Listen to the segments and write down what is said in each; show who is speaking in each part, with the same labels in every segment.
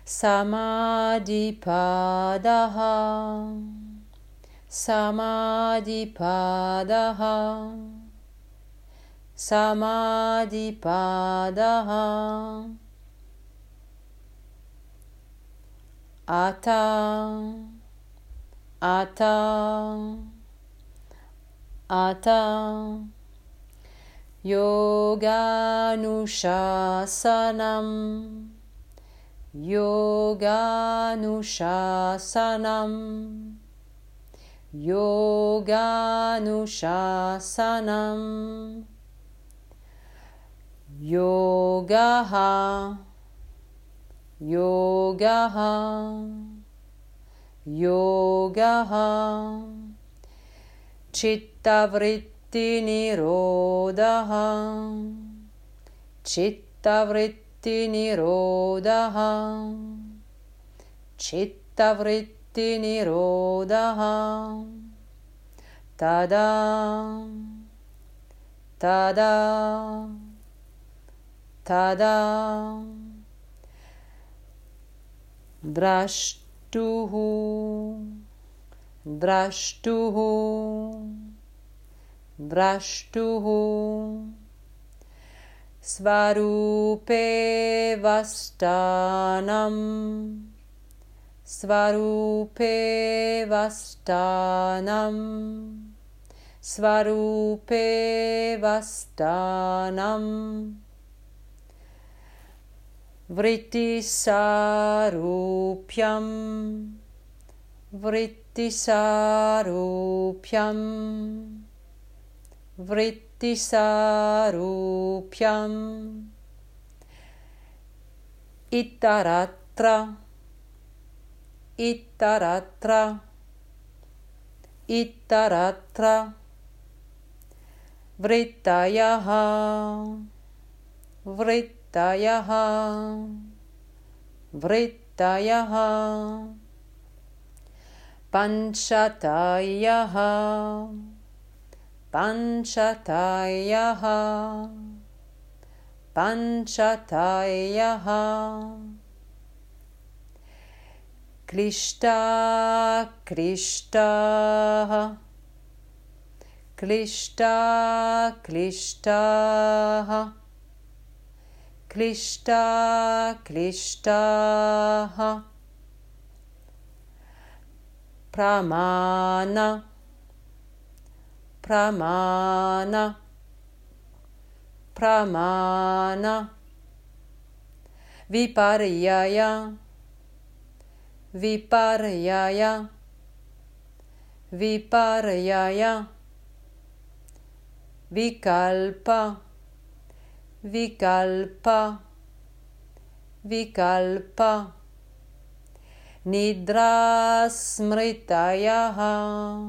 Speaker 1: Samadhipadaha, Samadhipadaha, Samadhipadaha. Ata, Ata, Ata. Yoganushasanam, Yoganushasanam, Yoganushasanam. Yogaha, Yogaha, Yogaha. Chittavritti nirodha, Chittavritti nirodha, Chittavritti nirodha. Tada, Tada, Tada. Drashtuhu, Drashtuhu, Drashtuhu. Svarupe vastanam, Svarupe vastanam, Svarupe vastanam. Vrittisarupyam, Vrittisarupyam, Vrittisarupyam. Ittaratra, Ittaratra, Ittaratra. Vrittayaha, Vrittayaha, Vrittayaha. Panchatayaha, Panchatayaha, Panchatayaha. Klishta, Klishtaha, Klishta, Klishtaha, Klishta, Klishtaha. Pramana, Pramana, Pramana. Viparyaya, Viparyaya, Viparyaya. Vikalpa, Vikalpa, Vikalpa. Nidra smritayaha,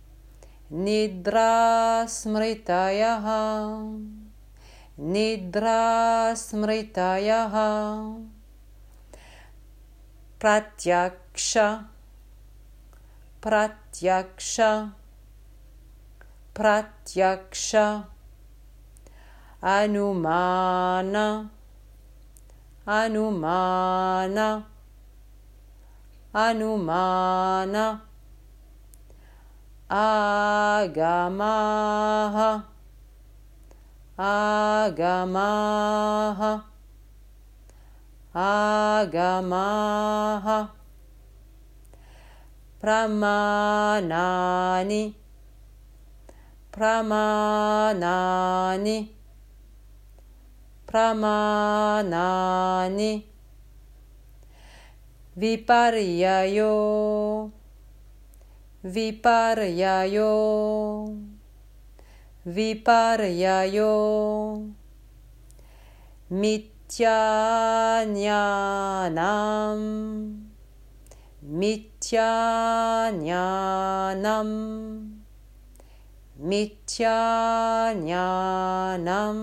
Speaker 1: Nidra smritayaha, Nidra smritayaha. Pratyaksha, Pratyaksha, Pratyaksha. Anumana, Anumana, Anumana. Agamaha, Agamaha, Agamaha. Pramanani, Pramanani, Pramanani. Viparyayo, Viparyayo, Viparyayo. Mithyanyanam, Mithyanyanam, Mithyanyanam.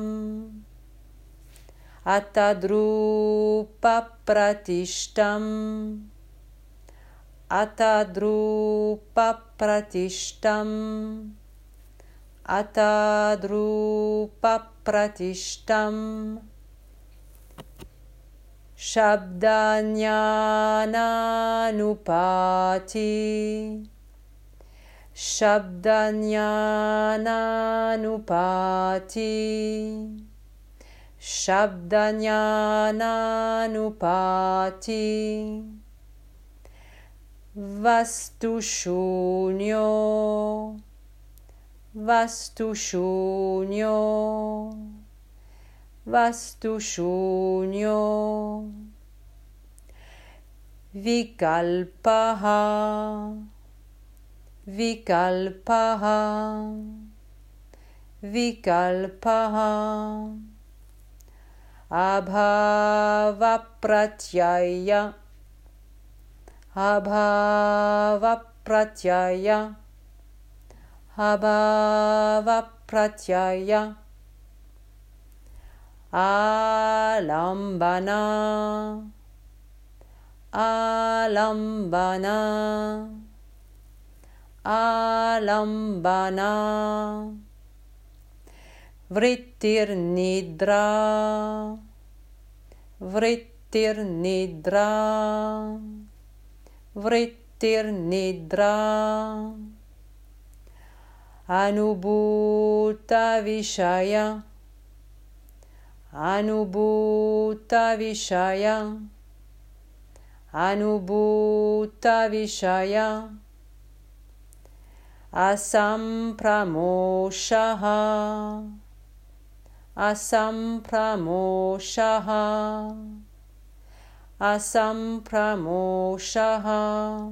Speaker 1: Atadrupa pratishtam, Atadrupa pratishtam, Atadrupa pratishtam. Shabdanyananupati. Shabdanyananupati. Shabdanyananupati. Vastushunyo. Vastushunyo. Vastushunyo. Vikalpaha. Vikalpaha. Vikalpaha. Abhavapratyaya. Abhavapratyaya. Abhavapratyaya. Alambana. Alambana. Alambana. Vrittirnidra. Vrittirnidra. Vrittirnidra. Anubhuta vishaya. Anubhuta vishaya. Anubhuta vishaya. Asampramoshaha. Asampramoshaha. Asampramoshaha.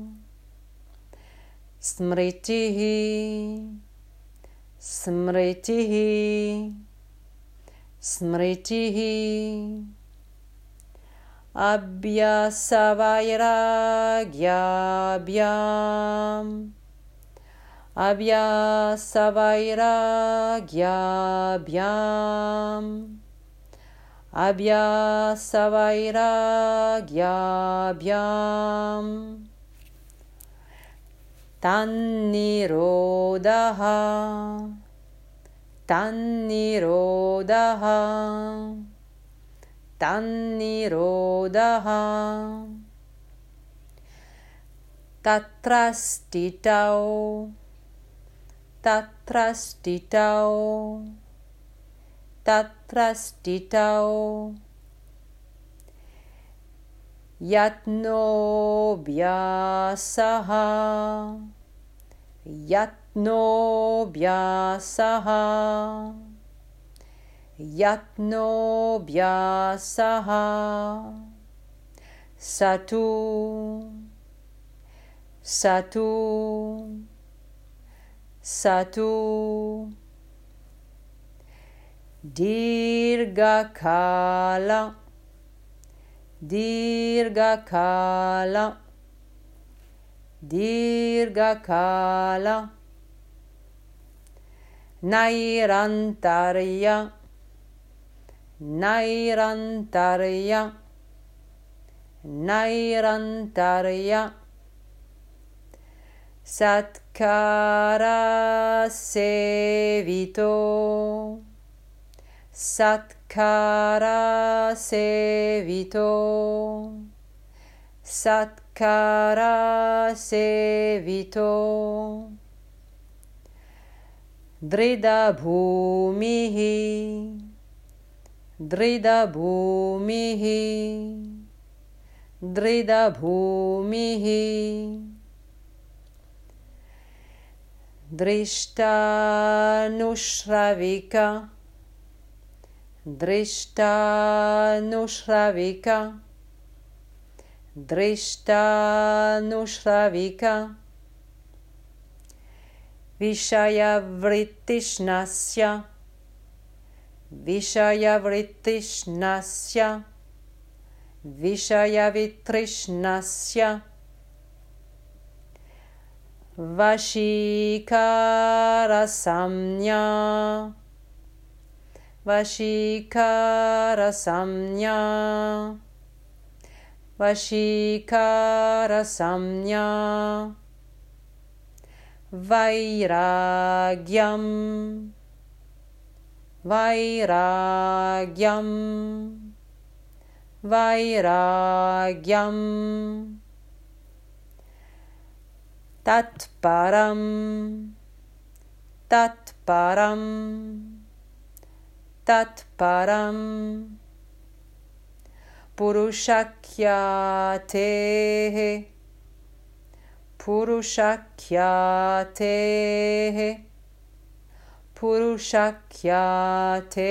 Speaker 1: Smritihi. Smritihi. Smritihi. Abhyasavairagyabhyam. Abhyasavairagyabhyam. Abhyasavairagyabhyam. Tannirodaha. Tannirodaha. Tannirodaha. Tatrastitau. Tatrastitau. Tatrastitau. Yatnobhyasaha. Yatnobhyasaha. Yatnobhyasaha. Satu. Satu. Satu. Dirghakala. Dirghakala. Dirghakala. Nairantarya. Nairantarya. Nairantarya. Satkara sevito. Satkara sevito. Satkara sevito. Dridabhumihi. Dridabhumihi. Dridabhumihi. Drishtanushravika. Drishtanushravika. Drishtanushravika. Vishayavrittishnasya. Vishayavrittishnasya. Vishayavitrishnasya. Vashikarasamnya. Vashikarasamnya. Vashikarasamnya. Vairagyam. Vairagyam. Vairagyam Tatparam Tatparam Tatparam Purushakyate Purushakyate Purushakyate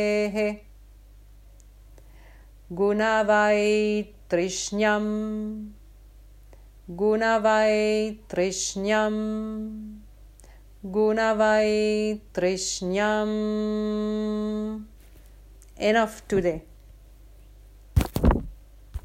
Speaker 1: Gunavaitrishyam Gunavaitrishyam Gunavaitrishyam. Enough today.